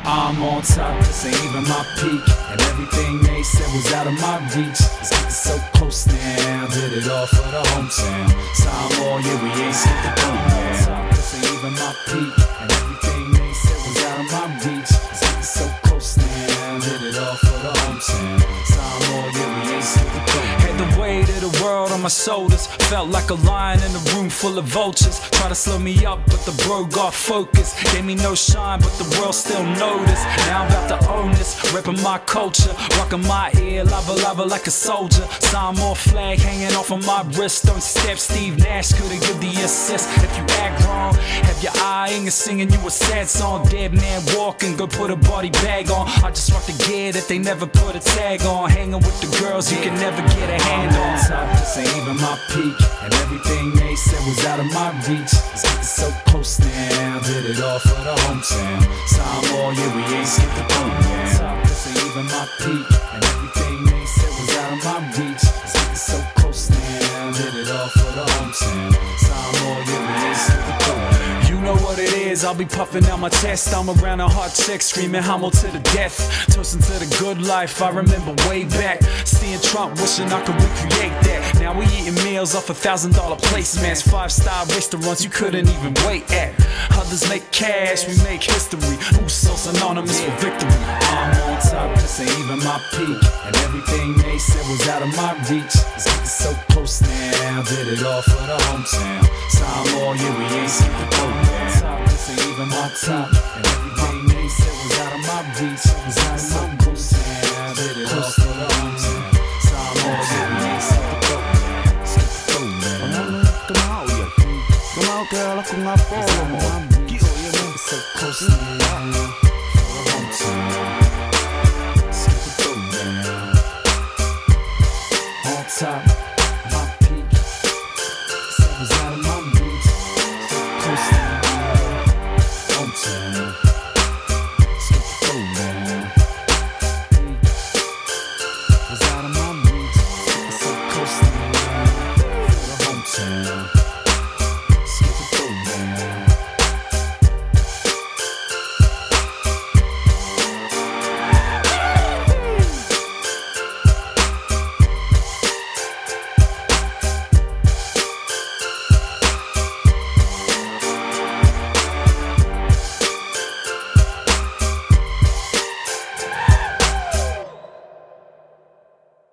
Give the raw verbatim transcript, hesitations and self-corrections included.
I'm on top, this ain't even my peak. And everything they said was out of my reach. It's getting so close now, did it all for the hometown. Time all year, we ain't skipped the boat now. This ain't even my peak. And everything they said was out of my reach. It's getting so close now, did it all for the hometown. Time all year, we ain't skipped the boat now. Had the weight of the world on my shoulders. Felt like a lion in a room full of vultures. Try to slow me up, but the bro got focus. Gave me no shine, but the world still noticed. Now I'm about to own this, repping my culture. Rocking my ear, lava lava like a soldier. Sign more flag hanging off of my wrist. Don't step, Steve Nash could've give the assist. If you act wrong, have your eye in singing you a sad song. Dead man walking, go put a body bag on. I just rock the gear that they never put a tag on. Hanging with the girls you can never get a hand on. Top, this ain't even my peak. And everything they said was out of my reach. It's getting so close now, did it all for the hometown. Time all year, we ain't skipped the boat now. Top, this ain't even my peak. And everything they said was out of my reach. It's getting so close now, did it all for the hometown. Time all year, we ain't skipped the boat now. You know what it is, I'll be puffing out my chest. I'm around a hot chick screaming Hummel to the death. Toasting to the good life, I remember way back. Seeing Trump, wishing I could recreate that. Now we eating meals off a thousand dollar placemats. Five star restaurants you couldn't even wait at. Others make cash, we make history. Who's so synonymous with victory? I'm on top, this ain't even my peak. And everything they said was out of my reach. It's getting so close now, did it all for the hometown. Time all year, we ain't skipped the boat now. Top, this ain't even my top. And everything they said was out of my reach. It was out of my close now, did it all for the hometown. Time all year, we ain't skipped the boat now. Skip the boat now. Kenal kaya ako nga po. It's so close now, for the hometown. Skip the boat now. On top.